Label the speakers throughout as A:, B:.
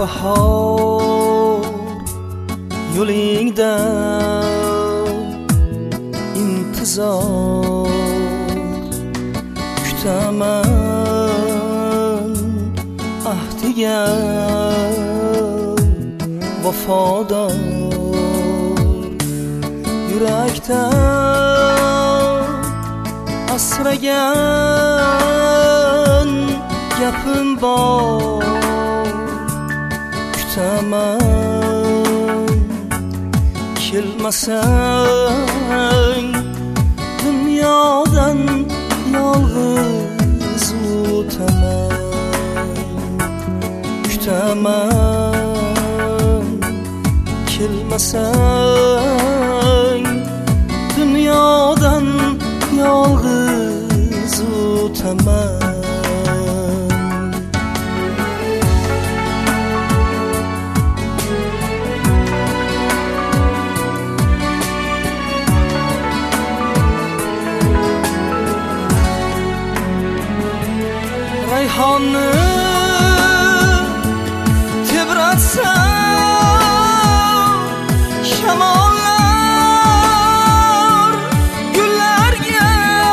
A: bahor yo'lingda intizor kutaman, ahdiga vafodor yurakdan asragan gapim bor, kutaman kelmasang dunyodan yolg'iz o'taman, kutaman kelmasang dunyodan yolg'iz o'taman. Rayhonni tebratsa shamollar, gullarga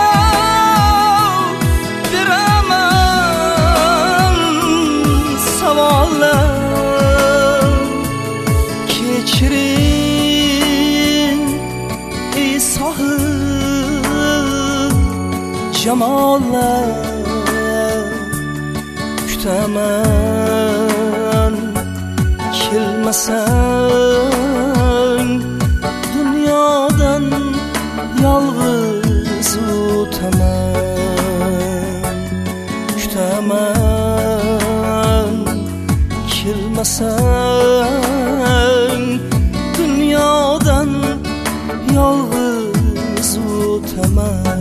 A: beraman savollar. Kechiring ey sohib jamollar, kutaman kelmasang dunyodan yolg'iz o'taman, kutaman kelmasang dunyodan yolg'iz o'taman.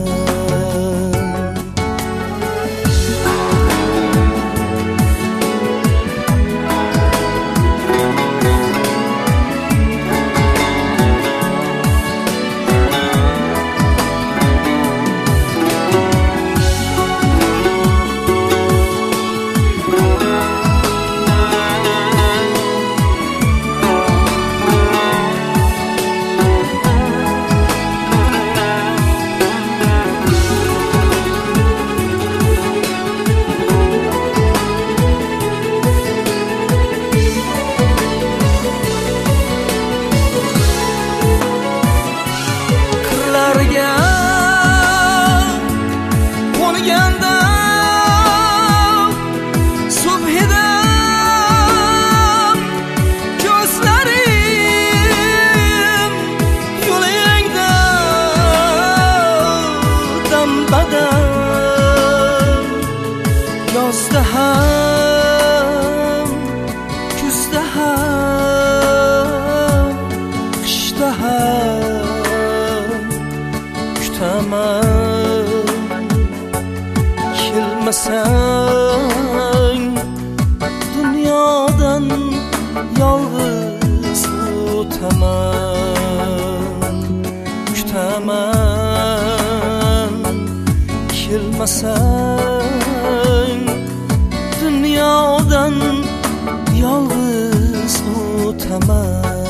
A: Yozda ham, kuzda ham, qishda ham kutaman, kelmasang dunyodan yolg'iz o'taman, kutaman kelmasang dunyodan yolg'iz o'taman.